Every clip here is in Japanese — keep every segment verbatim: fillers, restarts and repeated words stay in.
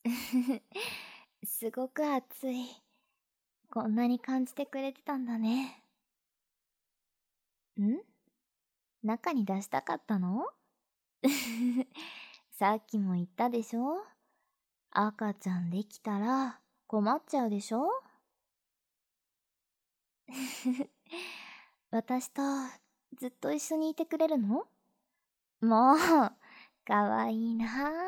すごく暑い。こんなに感じてくれてたんだね。ん？中に出したかったの？さっきも言ったでしょ？赤ちゃんできたら困っちゃうでしょ？私とずっと一緒にいてくれるの？もう、かわいいな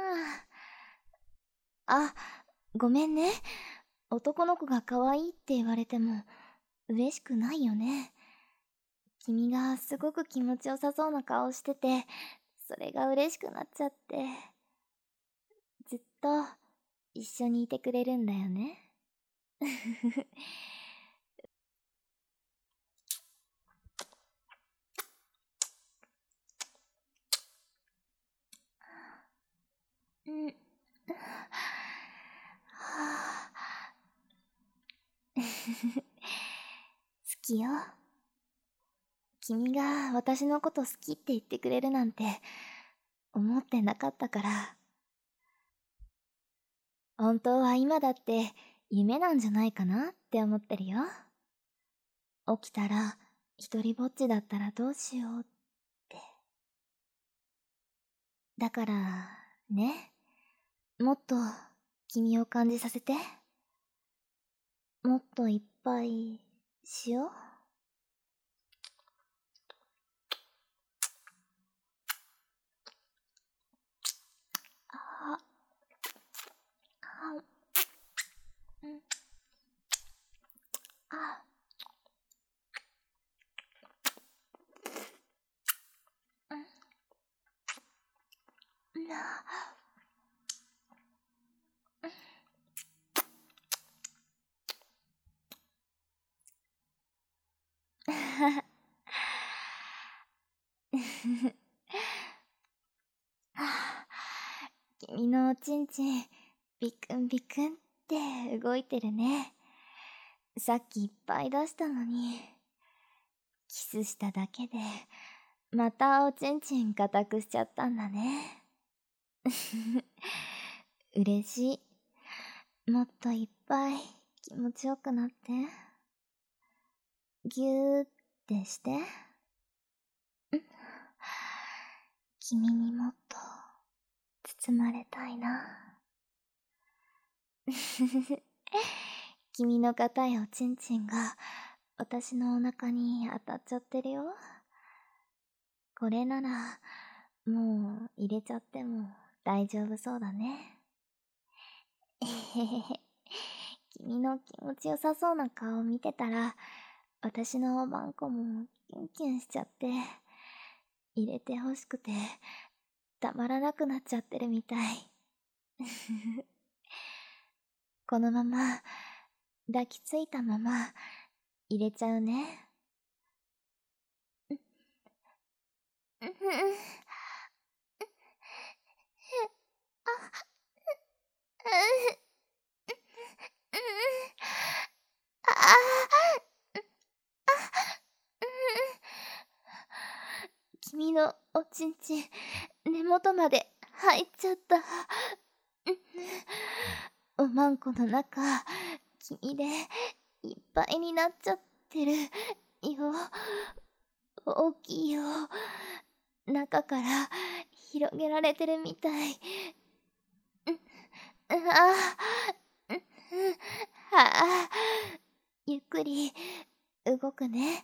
あ。あ、ごめんね。男の子が可愛いって言われても嬉しくないよね。君がすごく気持ちよさそうな顔してて、それが嬉しくなっちゃって。ずっと一緒にいてくれるんだよね。うん。はあ、好きよ。君が私のこと好きって言ってくれるなんて思ってなかったから。本当は今だって夢なんじゃないかなって思ってるよ。起きたら一人ぼっちだったらどうしようって。だからね、もっと君を感じさせて。もっといっぱいしよう。あ、あ、うん、あ、うん、な、君のおちんちん、ビクンビクンって動いてるね。さっきいっぱい出したのに。キスしただけで、またおちんちん固くしちゃったんだね。嬉しい。もっといっぱい気持ちよくなって。ぎゅーってして。君にもっと包まれたいな。君の硬いおちんちんが私のお腹に当たっちゃってるよ。これならもう入れちゃっても大丈夫そうだね。えへへへ。君の気持ちよさそうな顔を見てたら私のおばんこもキュンキュンしちゃって入れてほしくてたまらなくなっちゃってるみたい。このまま抱きついたまま入れちゃうね。うん、君のおちんちん根元まで入っちゃった。おまんこの中君でいっぱいになっちゃってるよ。大きいよ。中から広げられてるみたい。ああ、はあ、ゆっくり動くね。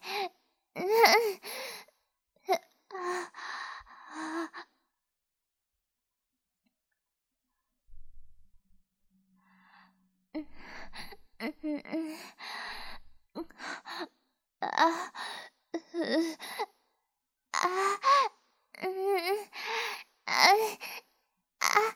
あ、ふ、あ、うん、あ、あ、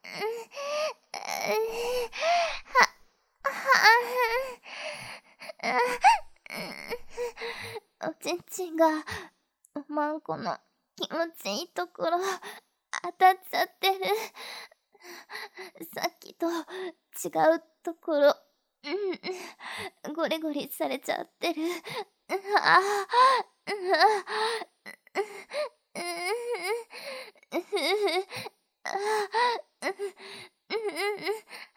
おちんちんがおまんこの気持ちいいところ当たっちゃってる。さっきと違うところ、うん、ゴリゴリされちゃってる。ああ、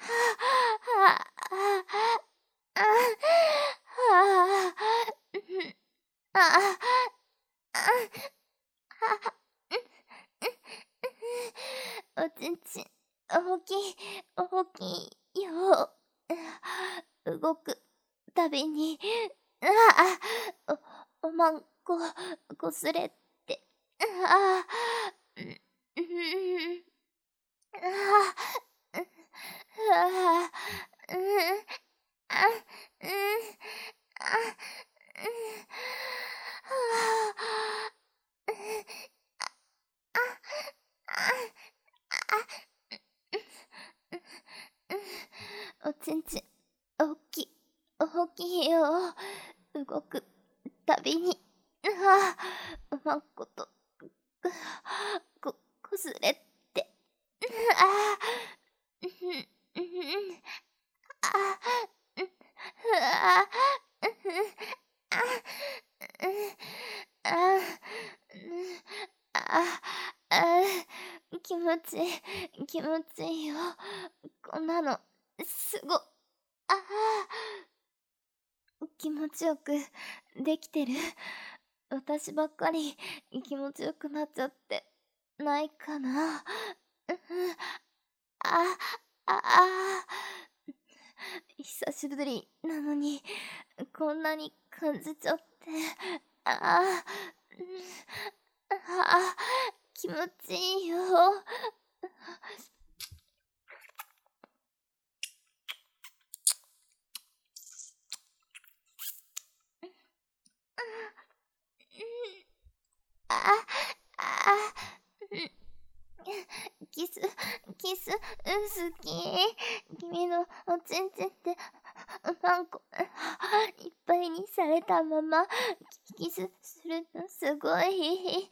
ちんちん、大きい、大きいよ。動くたびに、ああ、お、おまんこ、こすれって。ああ、うん、うん、ああ、ああ、うん、あ、うん、あ、うん、はあ、うん、あ、あ、あ、おちんちん、おっきい、大きいよ。動くたびに、ああ、うまんこと、こ、こすれって。ああ、うん、うん、ああ、うん、ああ、うん、あ、うん、あ、うん、あ、あ、気持ちいい、気持ちいいよ。こんなの、すご、ああ、気持ちよくできてる。私ばっかり気持ちよくなっちゃってないかな。うん、あ、あ、あ、久しぶりなのにこんなに感じちゃって、ああ、うん、ああ、気持ちいいよ。ああ、あ、うん、キス、キス、好き。君のおちんちんってマンコいっぱいにされたままキスするのすごい。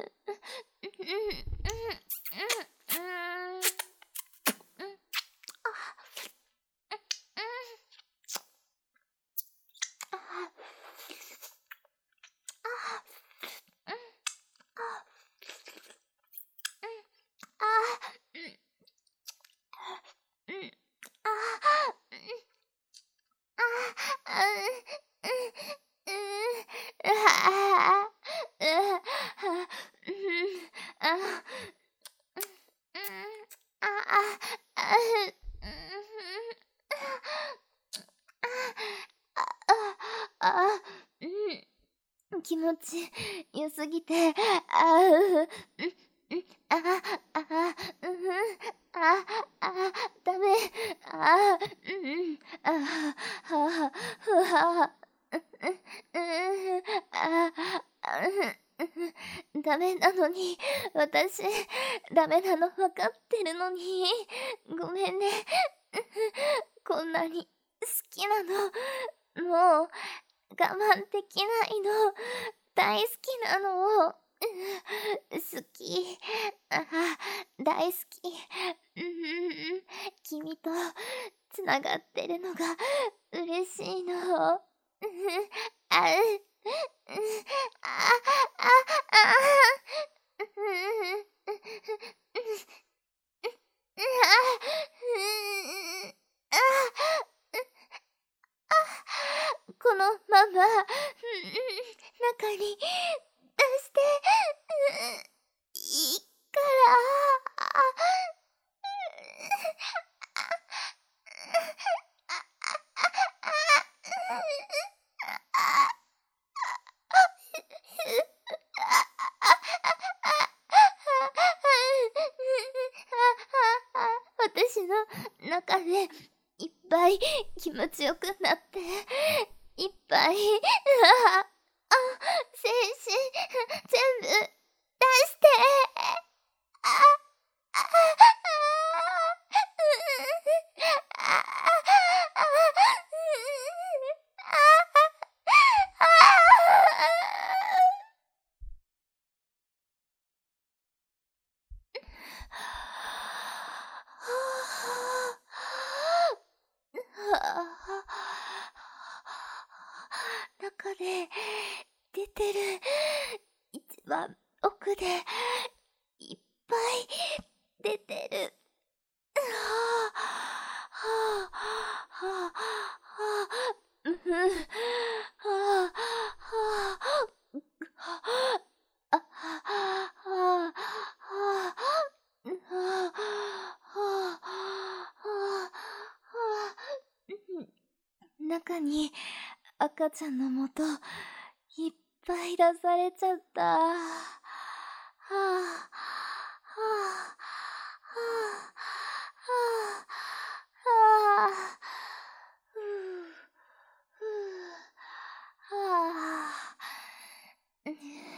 気持ち良すぎて、あう、うん、うん、あ、あ、うん、あ、あ、ダメ、あ、うん、あ、は、ふわ、うん、あ、うん、ダメなのに、私、ダメなの分かってるのに、ごめんね。こんなに好きなの、もう、我慢できないの。大好きなの。好き。あ、大好き。うん、君とつながってるのが嬉しいの。うん、あ、うん、あ、あ、あ、あ、うん、このまま、中に出して、いいから。私の中でいっぱい気持ちよくなって、いっぱい、ああ、精子全部出して。あ、あ、中で出てる一番奥でいっぱい出てる。はあ、はあ、はあ、はあ、うん、はあ、はあ、あ、はあ、はあ、はあ、 中に赤ちゃんの元いっぱい出されちゃった。はあ、はあ、はあ、はあ、はあ、ふう、ふう、はあ、は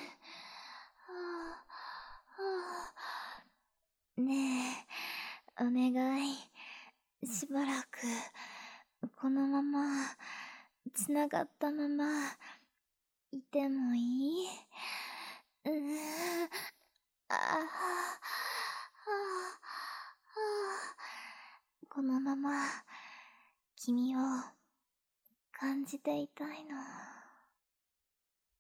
あ、はあ。ねえ、お願い。しばらく、このまま、つながったまま、いてもいい？うーん。ああ、はあ、はあ。このまま、君を、感じていたいの。